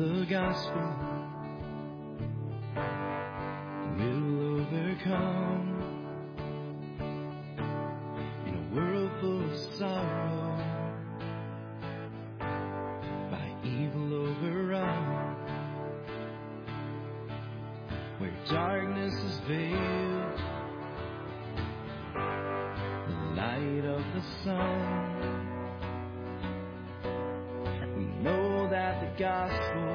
the gospel will overcome. In a world full of sorrow, by evil overrun, where darkness is veiled, the light of the sun. We know that the gospel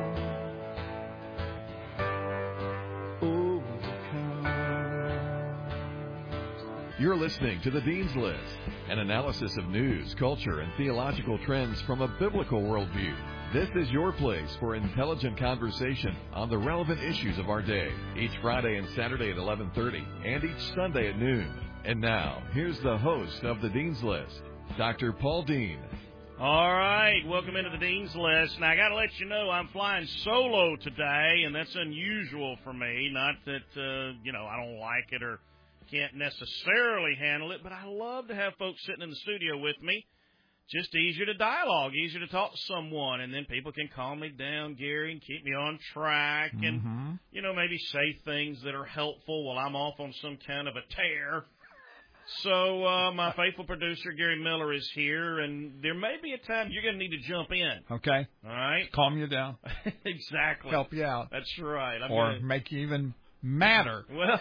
overcomes. You're listening to The Dean's List, an analysis of news, culture, and theological trends from a biblical worldview. This is your place for intelligent conversation on the relevant issues of our day, each Friday and Saturday at 11:30 and each Sunday at noon. And now, here's the host of The Dean's List, Dr. Paul Dean. All right, welcome into the Dean's List. Now, I got to let you know I'm flying solo today, and that's unusual for me. Not that, I don't like it or can't necessarily handle it, but I love to have folks sitting in the studio with me. Just easier to dialogue, easier to talk to someone, and then people can calm me down, Gary, and keep me on track and, maybe say things that are helpful while I'm off on some kind of a tear. So my faithful producer, Gary Miller, is here, and there may be a time you're going to need to jump in. Okay. All right? Calm you down. Exactly. Help you out. That's right. Make you even madder. Well,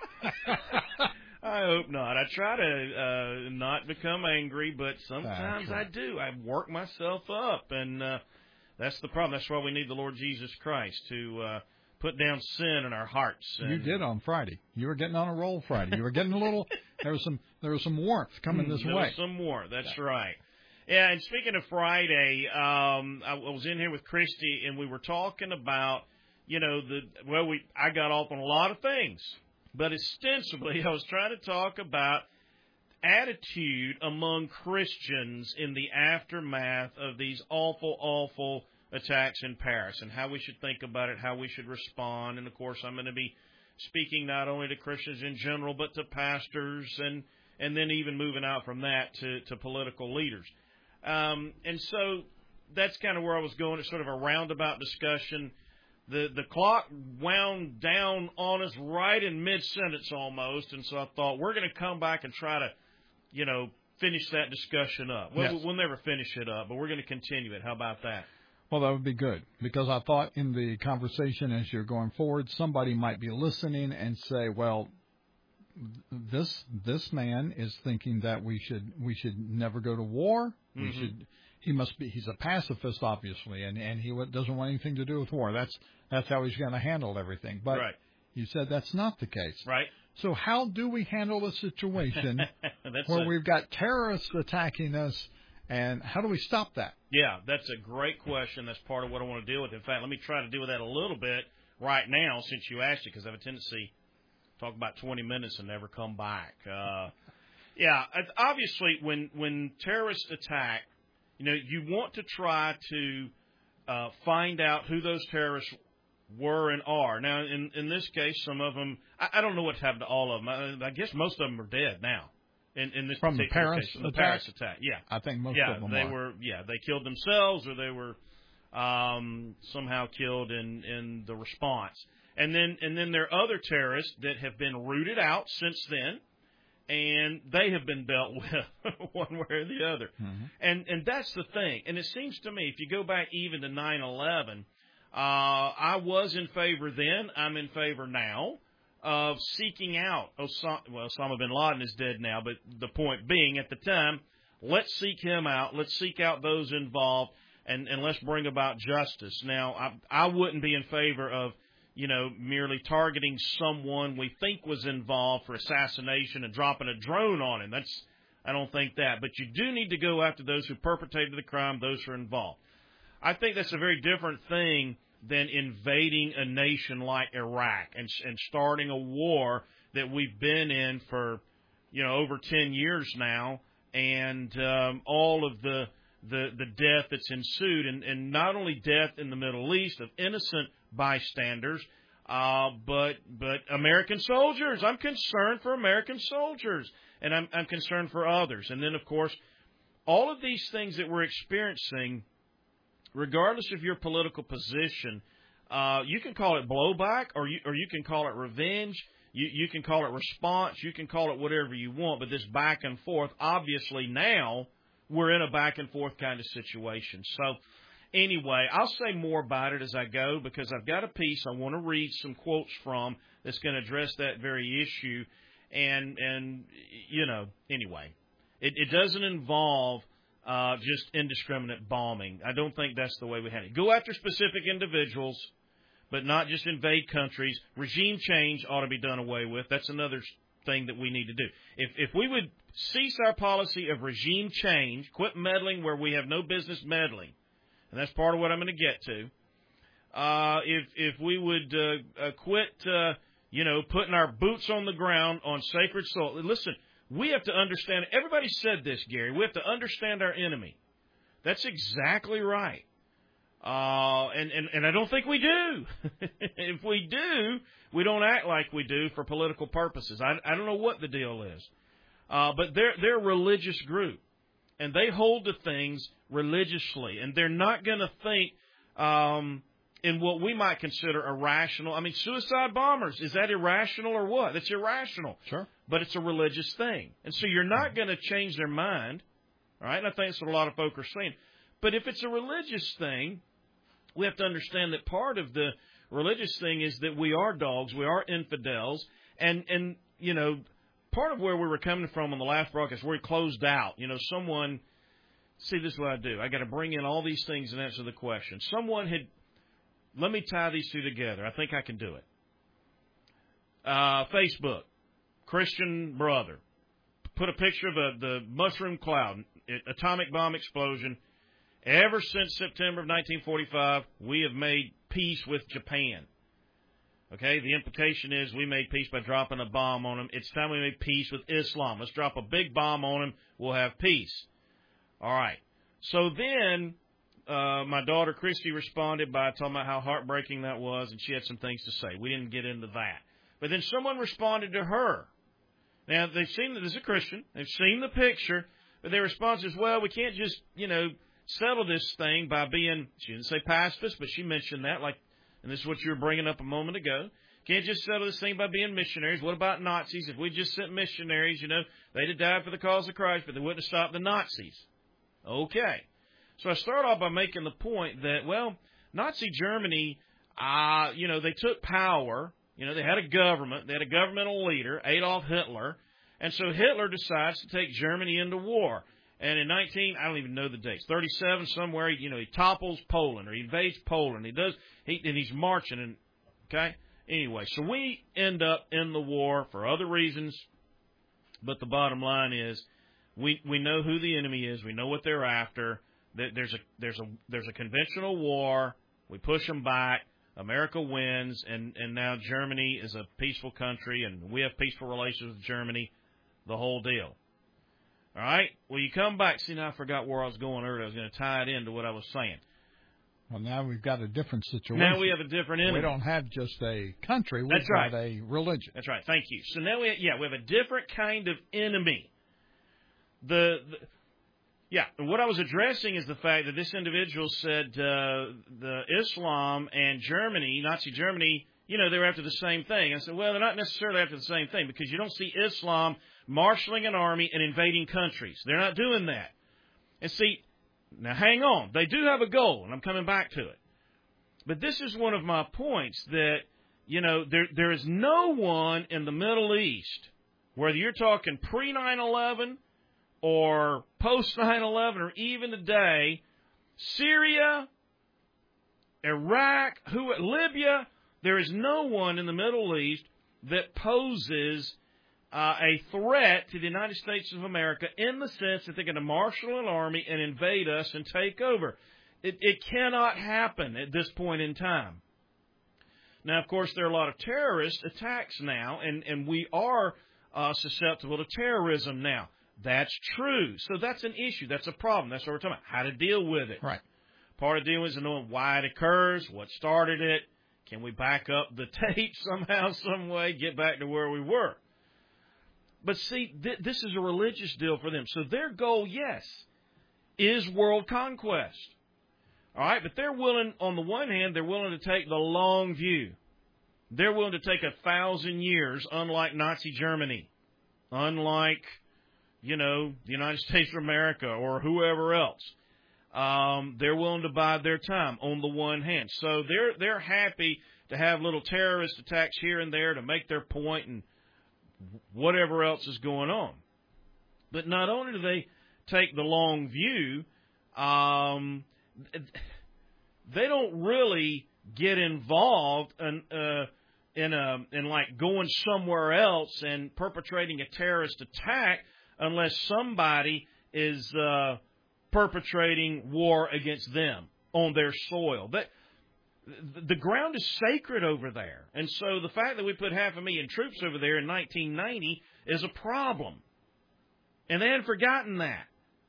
I hope not. I try to not become angry, but sometimes I do. I work myself up, and that's the problem. That's why we need the Lord Jesus Christ to put down sin in our hearts. You did on Friday. You were getting on a roll Friday. You were getting a little. There was some warmth coming this way. There was some warmth. That's right. Yeah. And speaking of Friday, I was in here with Christy, and we were talking about, I got off on a lot of things, but ostensibly I was trying to talk about attitude among Christians in the aftermath of these awful attacks in Paris, and how we should think about it, how we should respond. And, of course, I'm going to be speaking not only to Christians in general, but to pastors, and then even moving out from that to political leaders. And so that's kind of where I was going. It's sort of a roundabout discussion. The clock wound down on us right in mid-sentence almost, and so I thought we're going to come back and try to, finish that discussion up. We'll never finish it up, but we're going to continue it. How about that? Well, that would be good, because I thought in the conversation as you're going forward, somebody might be listening and say, well, this man is thinking that we should never go to war. Mm-hmm. He's a pacifist, obviously, and he doesn't want anything to do with war. That's how he's going to handle everything. But right. You said that's not the case. Right. So how do we handle a situation where we've got terrorists attacking us? And how do we stop that? Yeah, that's a great question. That's part of what I want to deal with. In fact, let me try to deal with that a little bit right now since you asked it, because I have a tendency to talk about 20 minutes and never come back. Obviously, when terrorists attack, you want to try to find out who those terrorists were and are. Now, in this case, some of them, I don't know what's happened to all of them. I guess most of them are dead now. In this from the Paris case, the Paris attack, yeah, I think most of them were. Yeah, they killed themselves, or they were somehow killed in the response. And then there are other terrorists that have been rooted out since then, and they have been dealt with one way or the other. Mm-hmm. And that's the thing. And it seems to me, if you go back even to 9/11, I was in favor then. I'm in favor now of seeking out Osama bin Laden is dead now, but the point being, at the time, let's seek him out. Let's seek out those involved, and let's bring about justice. Now, I wouldn't be in favor of, merely targeting someone we think was involved for assassination and dropping a drone on him. I don't think that. But you do need to go after those who perpetrated the crime, those who are involved. I think that's a very different thing than invading a nation like Iraq and starting a war that we've been in for, over 10 years now, and all of the death that's ensued, and not only death in the Middle East of innocent bystanders, but American soldiers. I'm concerned for American soldiers, and I'm concerned for others. And then, of course, all of these things that we're experiencing regardless of your political position, you can call it blowback or you can call it revenge. You can call it response. You can call it whatever you want. But this back and forth, obviously now we're in a back and forth kind of situation. So anyway, I'll say more about it as I go because I've got a piece I want to read some quotes from that's going to address that very issue. And anyway, it doesn't involve just indiscriminate bombing. I don't think that's the way we handle it. Go after specific individuals, but not just invade countries. Regime change ought to be done away with. That's another thing that we need to do. If we would cease our policy of regime change, quit meddling where we have no business meddling, and that's part of what I'm going to get to. If we would quit, putting our boots on the ground on sacred soil. Listen, we have to understand. Everybody said this, Gary. We have to understand our enemy. That's exactly right. And I don't think we do. If we do, we don't act like we do for political purposes. I don't know what the deal is. But they're a religious group, and they hold to things religiously, and they're not going to think in what we might consider irrational. I mean, suicide bombers, is that irrational or what? It's irrational. Sure. But it's a religious thing. And so you're not going to change their mind, all right? And I think that's what a lot of folk are saying. But if it's a religious thing, we have to understand that part of the religious thing is that we are dogs, we are infidels, and part of where we were coming from on the last broadcast, where we closed out, someone, see, this is what I do. I got to bring in all these things and answer the question. Let me tie these two together. I think I can do it. Facebook, Christian brother, put a picture of the mushroom cloud, atomic bomb explosion. Ever since September of 1945, we have made peace with Japan. Okay, the implication is we made peace by dropping a bomb on them. It's time we made peace with Islam. Let's drop a big bomb on them. We'll have peace. All right. So then my daughter Christy responded by talking about how heartbreaking that was, and she had some things to say. We didn't get into that. But then someone responded to her. Now, they've seen that this is a Christian. They've seen the picture, but their response is, well, we can't just, settle this thing by being, she didn't say pacifist, but she mentioned that, and this is what you were bringing up a moment ago. Can't just settle this thing by being missionaries. What about Nazis? If we just sent missionaries, they'd have died for the cause of Christ, but they wouldn't have stopped the Nazis. Okay. So I start off by making the point that, Nazi Germany, they took power. They had a government. They had a governmental leader, Adolf Hitler. And so Hitler decides to take Germany into war. And in I don't even know the dates, 37 somewhere, he topples Poland or he invades Poland. And he's marching. Okay? Anyway, so we end up in the war for other reasons. But the bottom line is we know who the enemy is. We know what they're after. There's a conventional war. We push them back. America wins, and now Germany is a peaceful country, and we have peaceful relations with Germany, the whole deal. All right? Well, you come back. See, now I forgot where I was going earlier. I was going to tie it into what I was saying. Well, now we've got a different situation. Now we have a different enemy. We don't have just a country. We've got a religion. That's right. Thank you. So now we have a different kind of enemy. And what I was addressing is the fact that this individual said the Islam and Germany, Nazi Germany, they were after the same thing. I said, well, they're not necessarily after the same thing because you don't see Islam marshaling an army and invading countries. They're not doing that. And see, now hang on. They do have a goal, and I'm coming back to it. But this is one of my points that, there is no one in the Middle East, whether you're talking pre-9/11 or post 9/11 or even today, Syria, Iraq, Libya, there is no one in the Middle East that poses a threat to the United States of America in the sense that they're going to marshal an army and invade us and take over. It cannot happen at this point in time. Now, of course, there are a lot of terrorist attacks now, and we are susceptible to terrorism now. That's true. So that's an issue. That's a problem. That's what we're talking about, how to deal with it. Right. Part of dealing with is knowing why it occurs, what started it. Can we back up the tape somehow, some way, get back to where we were? But see, this is a religious deal for them. So their goal, yes, is world conquest. All right, but they're willing, on the one hand, they're willing to take the long view. They're willing to take 1,000 years, unlike Nazi Germany, unlike, the United States of America or whoever else. They're willing to bide their time on the one hand. So they're happy to have little terrorist attacks here and there to make their point and whatever else is going on. But not only do they take the long view, they don't really get involved in like going somewhere else and perpetrating a terrorist attack unless somebody is perpetrating war against them on their soil. The ground is sacred over there. And so the fact that we put 500,000 troops over there in 1990 is a problem. And they hadn't forgotten that.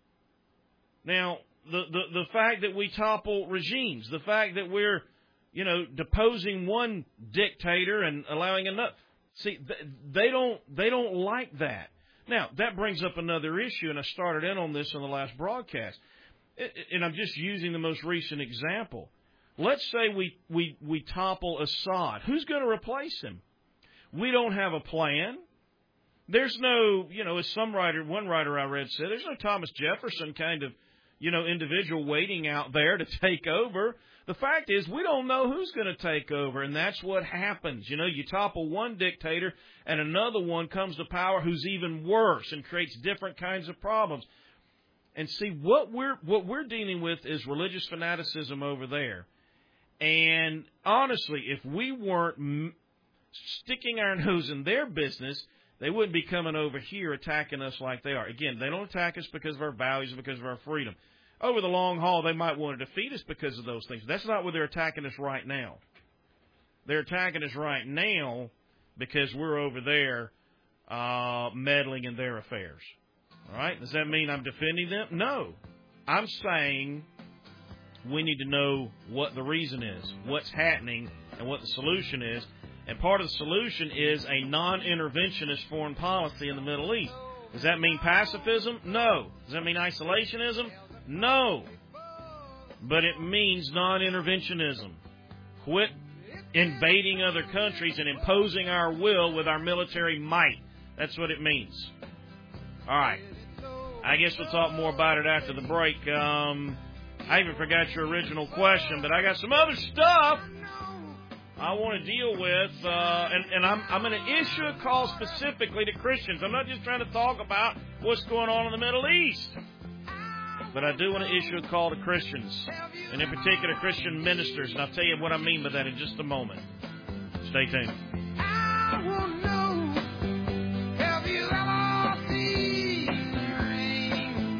Now, the fact that we topple regimes, the fact that we're, deposing one dictator and allowing another. See, they don't like that. Now, that brings up another issue, and I started in on this in the last broadcast. And I'm just using the most recent example. Let's say we topple Assad. Who's going to replace him? We don't have a plan. There's no, as one writer I read said, there's no Thomas Jefferson kind of, individual waiting out there to take over. The fact is, we don't know who's going to take over, and that's what happens. You topple one dictator, and another one comes to power who's even worse and creates different kinds of problems. And see, what we're dealing with is religious fanaticism over there. And honestly, if we weren't sticking our nose in their business, they wouldn't be coming over here attacking us like they are. Again, they don't attack us because of our values and because of our freedom. Over the long haul, they might want to defeat us because of those things. That's not where they're attacking us right now. They're attacking us right now because we're over there meddling in their affairs. All right? Does that mean I'm defending them? No. I'm saying we need to know what the reason is, what's happening, and what the solution is. And part of the solution is a non-interventionist foreign policy in the Middle East. Does that mean pacifism? No. Does that mean isolationism? No. But it means non-interventionism. Quit invading other countries and imposing our will with our military might. That's what it means. All right. I guess we'll talk more about it after the break. I even forgot your original question, but I got some other stuff I want to deal with, and I'm going to issue a call specifically to Christians. I'm not just trying to talk about what's going on in the Middle East, but I do want to issue a call to Christians, and in particular Christian ministers, and I'll tell you what I mean by that in just a moment. Stay tuned. I won't know, have you ever seen rain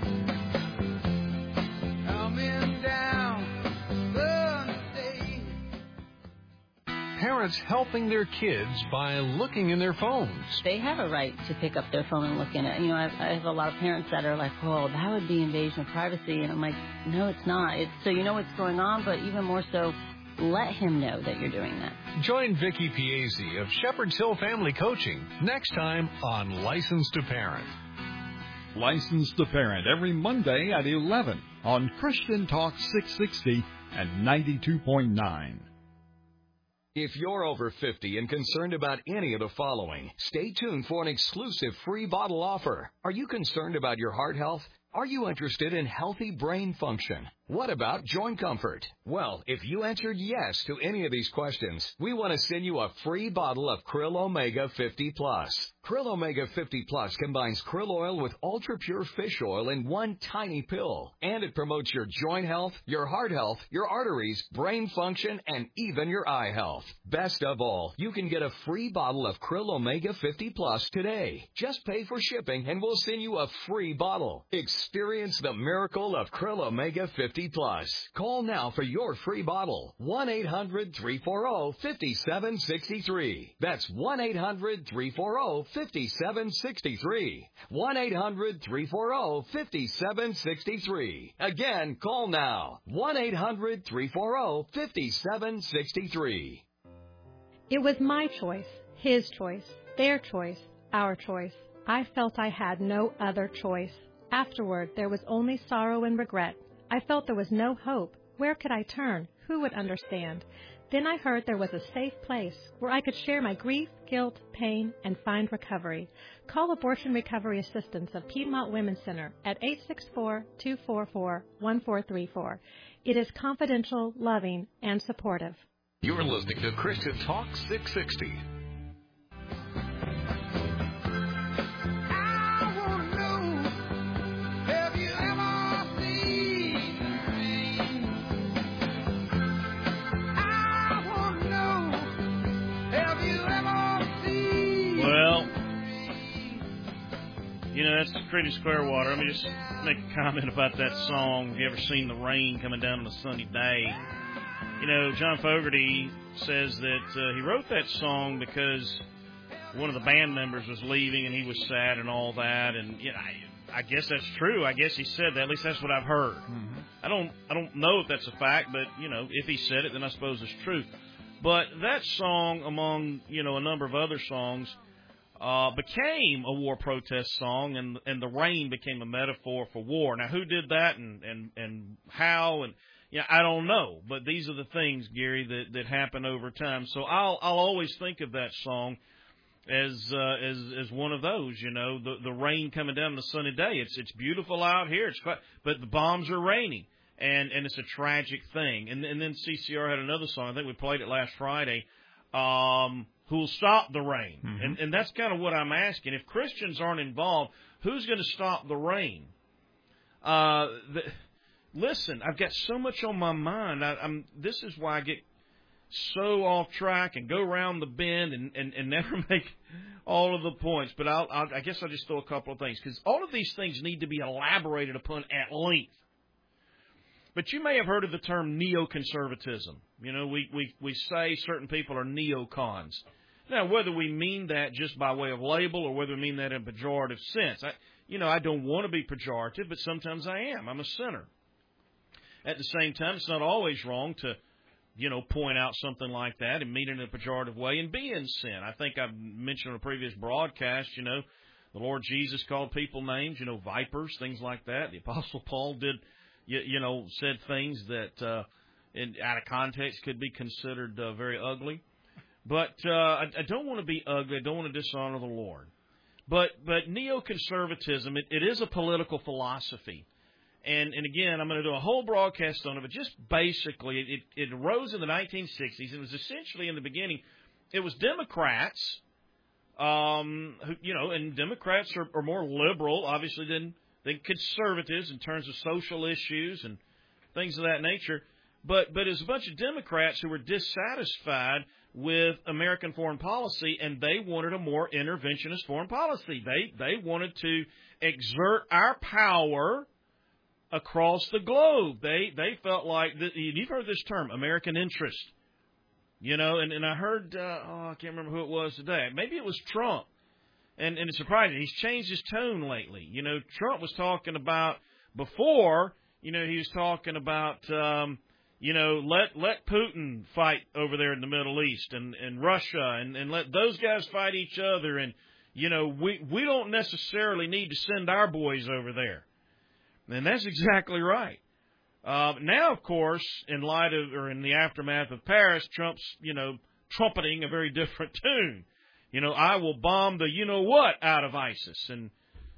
coming down Sunday? Parents helping their kids by looking in their phones. They have a right to pick up their phone and look in it. I have a lot of parents that are like, "Oh, that would be invasion of privacy," and I'm like, "No, it's not. It's so you know what's going on, but even more so, let him know that you're doing that." Join Vicki Piazzi of Shepherd's Hill Family Coaching next time on Licensed to Parent. Licensed to Parent every Monday at 11 on Christian Talk 660 and 92.9. If you're over 50 and concerned about any of the following, stay tuned for an exclusive free bottle offer. Are you concerned about your heart health? Are you interested in healthy brain function? What about joint comfort? Well, if you answered yes to any of these questions, we want to send you a free bottle of Krill Omega 50 Plus. Krill Omega 50 Plus combines krill oil with ultra-pure fish oil in one tiny pill. And it promotes your joint health, your heart health, your arteries, brain function, and even your eye health. Best of all, you can get a free bottle of Krill Omega 50 Plus today. Just pay for shipping and we'll send you a free bottle. Experience the miracle of Krill Omega 50 Plus. Call now for your free bottle. 1-800-340-5763. That's 1-800-340-5763. 1-800-340-5763. Again, call now. 1-800-340-5763. It was my choice, his choice, their choice, our choice. I felt I had no other choice. Afterward, there was only sorrow and regret. I felt there was no hope, Where could I turn? Who would understand? Then I heard there was a safe place where I could share my grief, guilt, pain, and find recovery. Call Abortion Recovery Assistance of Piedmont Women's Center at 864-244-1434. It is confidential, loving, and supportive. You're listening to Christian Talk 660. You know, that's Creedence Clearwater. Let me just make a comment about that song. Have you ever seen the rain coming down on a sunny day? You know, John Fogerty says that he wrote that song because one of the band members was leaving and he was sad and all that. And you know, I guess that's true. I guess he said that. At least that's what I've heard. Mm-hmm. I don't know if that's a fact, but you know, if he said it, then I suppose it's true. But that song, among you know a number of other songs, became a war protest song, and the rain became a metaphor for war. Now, who did that and how and yeah, I don't know, but these are the things, Gary, that happen over time. So I'll always think of that song as one of those. You know, the rain coming down on a sunny day. It's beautiful out here. But the bombs are raining, and it's a tragic thing. And then CCR had another song. I think we played it last Friday. Who'll stop the rain? Mm-hmm. And that's kind of what I'm asking. If Christians aren't involved, who's going to stop the rain? Listen, I've got so much on my mind. This is why I get so off track and go around the bend and never make all of the points. But I guess I'll just throw a couple of things, because all of these things need to be elaborated upon at length. But you may have heard of the term neoconservatism. You know, we say certain people are neocons. Now, whether we mean that just by way of label or whether we mean that in a pejorative sense, I don't want to be pejorative, but sometimes I am. I'm a sinner. At the same time, it's not always wrong to, point out something like that and mean it in a pejorative way and be in sin. I think I've mentioned on a previous broadcast, the Lord Jesus called people names, vipers, things like that. The Apostle Paul did, said things that out of context could be considered very ugly. But I don't want to be ugly. I don't want to dishonor the Lord. But neoconservatism, it is a political philosophy. And again, I'm going to do a whole broadcast on it, but just basically, it arose in the 1960s. It was essentially, in the beginning, it was Democrats, and Democrats are more liberal, obviously, than conservatives in terms of social issues and things of that nature. But it was a bunch of Democrats who were dissatisfied with American foreign policy, and they wanted a more interventionist foreign policy. They wanted to exert our power across the globe. They felt like, you've heard this term, American interest. And I heard, I can't remember who it was today. Maybe it was Trump. And it's surprising. He's changed his tone lately. Trump was talking about, before, he was talking about, let Putin fight over there in the Middle East and Russia and let those guys fight each other. And, we don't necessarily need to send our boys over there. And that's exactly right. Now, of course, in the aftermath of Paris, Trump's, trumpeting a very different tune. I will bomb the you-know-what out of ISIS. And,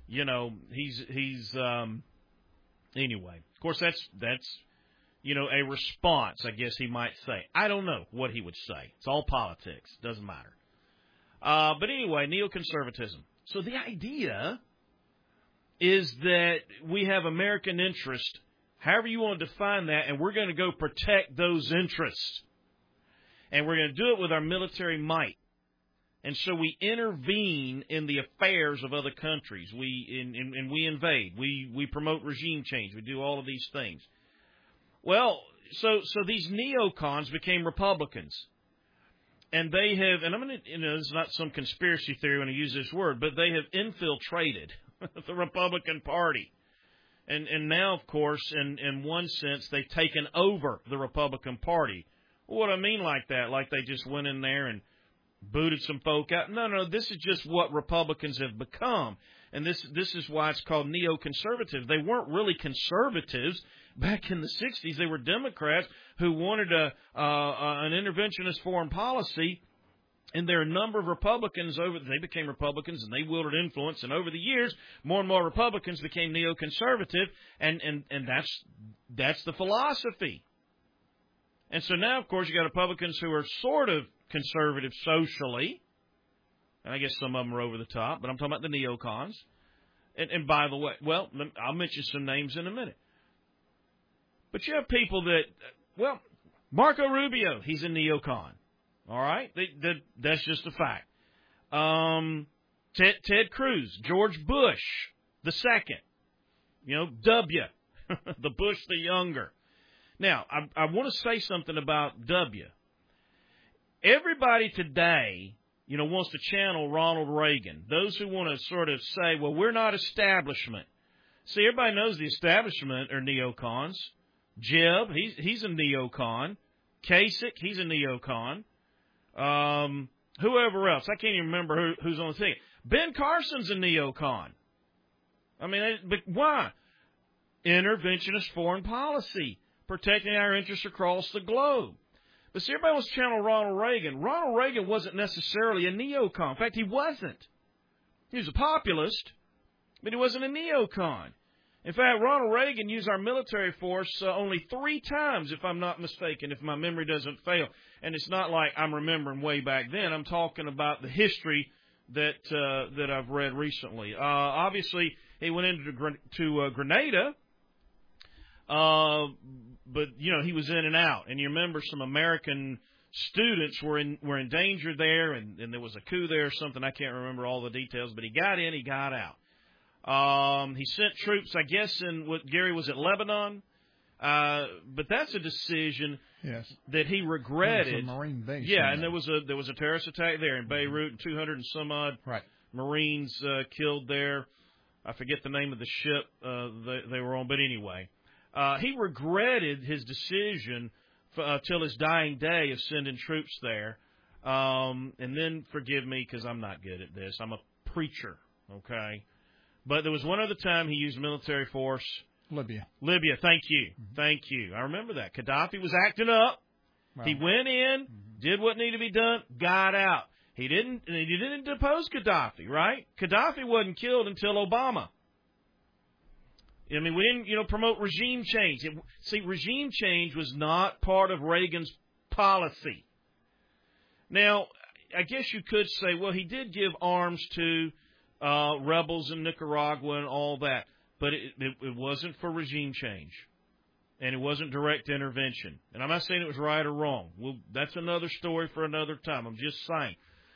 he's anyway. Of course, that's a response, I guess he might say. I don't know what he would say. It's all politics. Doesn't matter. But anyway, neoconservatism. So the idea is that we have American interest, however you want to define that, and we're going to go protect those interests. And we're going to do it with our military might. And so we intervene in the affairs of other countries. We invade. We promote regime change. We do all of these things. Well, so these neocons became Republicans. And they have, and I'm going to, this is not some conspiracy theory when I use this word, but they have infiltrated the Republican Party. And now, of course, in one sense, they've taken over the Republican Party. Well, what do I mean like that? Like they just went in there and booted some folk out? No, this is just what Republicans have become. and this is why it's called neoconservative. They weren't really conservatives back in the 60s. They were Democrats who wanted an interventionist foreign policy. And there are a number of Republicans they became Republicans and they wielded influence. And over the years, more and more Republicans became neoconservative, and that's the philosophy. And so now, of course, you got Republicans who are sort of conservative socially, and I guess some of them are over the top, but I'm talking about the neocons. And by the way, well, I'll mention some names in a minute. But you have people that, Marco Rubio, he's a neocon. All right? That's just a fact. Ted Cruz, George Bush the second, W, the Bush the younger. Now, I want to say something about W. Everybody today, wants to channel Ronald Reagan. Those who want to sort of say, well, we're not establishment. See, everybody knows the establishment are neocons. Jeb, he's a neocon. Kasich, he's a neocon. Whoever else, I can't even remember who's on the thing. Ben Carson's a neocon. I mean, but why? Interventionist foreign policy, protecting our interests across the globe. But see, everybody wants to channel Ronald Reagan. Ronald Reagan wasn't necessarily a neocon. In fact, he wasn't. He was a populist, but he wasn't a neocon. In fact, Ronald Reagan used our military force only 3 times, if I'm not mistaken, if my memory doesn't fail. And it's not like I'm remembering way back then. I'm talking about the history that I've read recently. Obviously, he went into Grenada, but he was in and out. And you remember some American students were in danger there, and there was a coup there or something. I can't remember all the details, but he got in, he got out. He sent troops, I guess, in what Gary was at Lebanon. But that's a decision that he regretted. It was a Marine base. Yeah, and there was a terrorist attack there in Beirut, and 200 and some odd Marines killed there. I forget the name of the ship they were on, but anyway, he regretted his decision till his dying day of sending troops there. And then forgive me because I'm not good at this. I'm a preacher, okay. But there was one other time he used military force. Libya, thank you. Mm-hmm. Thank you. I remember that. Gaddafi was acting up. Wow. He went in, did what needed to be done, got out. He didn't depose Gaddafi, right? Gaddafi wasn't killed until Obama. I mean, we didn't, promote regime change. Regime change was not part of Reagan's policy. Now, I guess you could say, well, he did give arms to rebels in Nicaragua and all that. But it wasn't for regime change, and it wasn't direct intervention. And I'm not saying it was right or wrong. Well, that's another story for another time. I'm just saying.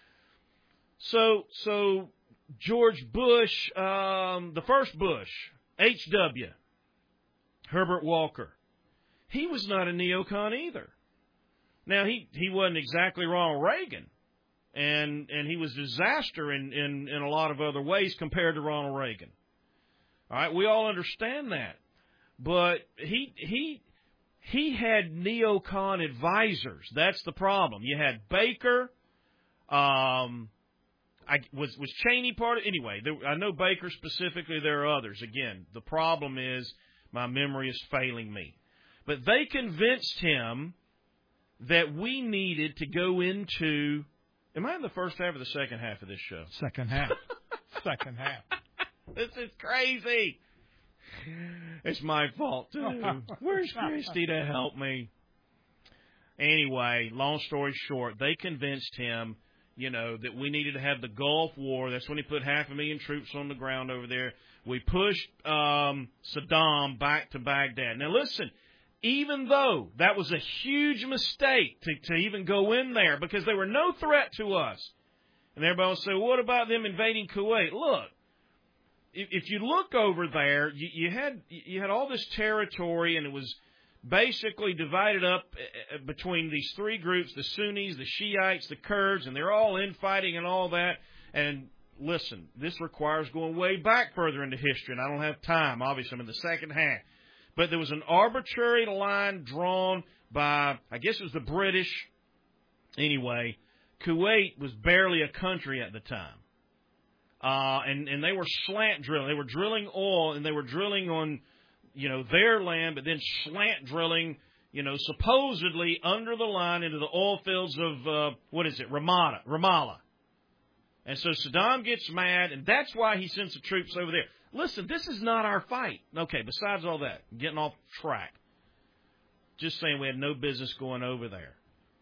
So George Bush, the first Bush, H.W., Herbert Walker, he was not a neocon either. Now, he wasn't exactly Ronald Reagan, and he was a disaster in a lot of other ways compared to Ronald Reagan. All right, we all understand that, but he had neocon advisors. That's the problem. You had Baker. Was Cheney part of? Anyway, I know Baker specifically. There are others. Again, the problem is my memory is failing me. But they convinced him that we needed to go into. Am I in the first half or the second half of this show? Second half. Second half. This is crazy. It's my fault, too. Where's Christy to help me? Anyway, long story short, they convinced him, that we needed to have the Gulf War. That's when he put 500,000 troops on the ground over there. We pushed Saddam back to Baghdad. Now, listen, even though that was a huge mistake to even go in there because they were no threat to us. And everybody will say, well, what about them invading Kuwait? Look. If you look over there, you had all this territory, and it was basically divided up between these 3 groups: the Sunnis, the Shiites, the Kurds, and they're all infighting and all that. And listen, this requires going way back further into history, and I don't have time. Obviously, I'm in the second half. But there was an arbitrary line drawn by, I guess it was the British. Anyway, Kuwait was barely a country at the time. and they were slant drilling. They were drilling oil, and they were drilling on, their land, but then slant drilling, supposedly under the line into the oil fields of, Ramallah. And so Saddam gets mad, and that's why he sends the troops over there. Listen, this is not our fight. Okay, besides all that, getting off track. Just saying we had no business going over there.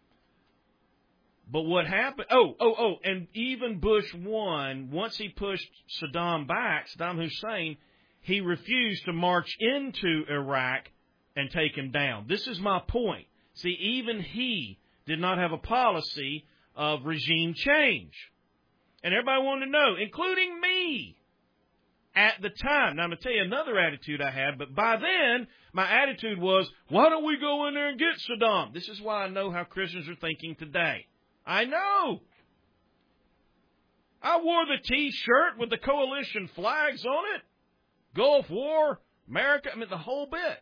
But what happened? And even Bush won. Once he pushed Saddam Hussein, he refused to march into Iraq and take him down. This is my point. See, even he did not have a policy of regime change. And everybody wanted to know, including me, at the time. Now, I'm going to tell you another attitude I had, but by then, my attitude was, why don't we go in there and get Saddam? This is why I know how Christians are thinking today. I know. I wore the T-shirt with the coalition flags on it. Gulf War, America, the whole bit.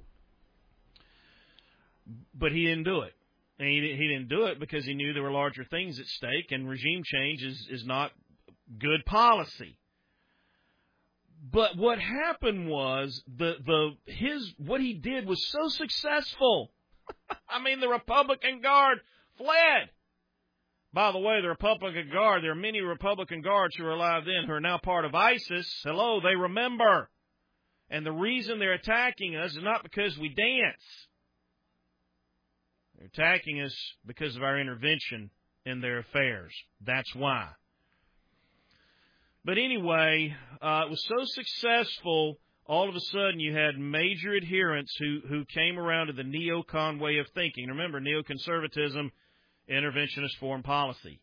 But he didn't do it. And he didn't do it because he knew there were larger things at stake, and regime change is not good policy. But what happened was what he did was so successful. The Republican Guard fled. By the way, the Republican Guard, there are many Republican Guards who were alive then who are now part of ISIS. Hello, they remember. And the reason they're attacking us is not because we dance. They're attacking us because of our intervention in their affairs. That's why. But anyway, it was so successful, all of a sudden you had major adherents who came around to the neocon way of thinking. Remember, neoconservatism, interventionist foreign policy.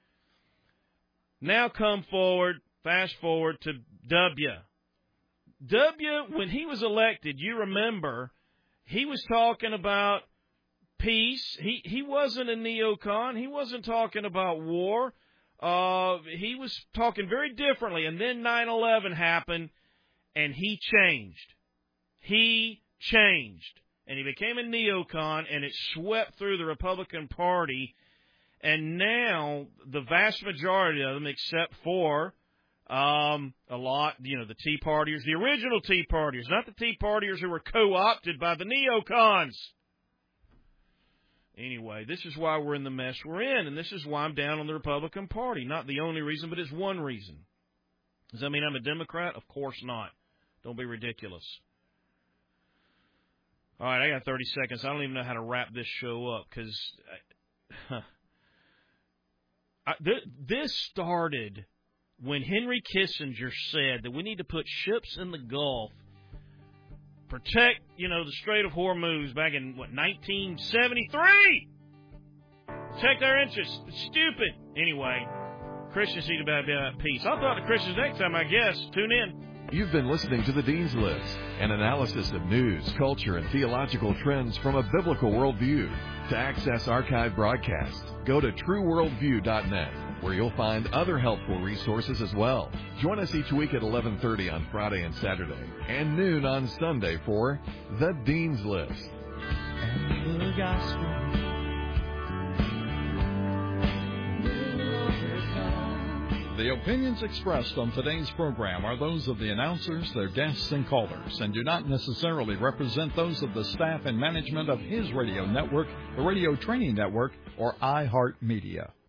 Now fast forward to W. W, when he was elected, you remember, he was talking about peace. He wasn't a neocon. He wasn't talking about war. He was talking very differently. And then 9/11 happened, and he changed. And he became a neocon, and it swept through the Republican Party. And now the vast majority of them, except for a lot, the Tea Partiers, the original Tea Partiers, not the Tea Partiers who were co-opted by the neocons. Anyway, this is why we're in the mess we're in, and this is why I'm down on the Republican Party. Not the only reason, but it's one reason. Does that mean I'm a Democrat? Of course not. Don't be ridiculous. All right, I got 30 seconds. I don't even know how to wrap this show up because this started when Henry Kissinger said that we need to put ships in the Gulf, protect, the Strait of Hormuz back in, 1973? Protect our interests. It's stupid. Anyway, Christians need to be at peace. I'll talk to Christians next time, I guess. Tune in. You've been listening to The Dean's List, an analysis of news, culture, and theological trends from a biblical worldview. To access archived broadcasts, go to trueworldview.net, where you'll find other helpful resources as well. Join us each week at 11:30 on Friday and Saturday, and noon on Sunday for The Dean's List. And the gospel. The opinions expressed on today's program are those of the announcers, their guests, and callers, and do not necessarily represent those of the staff and management of his radio network, the Radio Training Network, or iHeartMedia.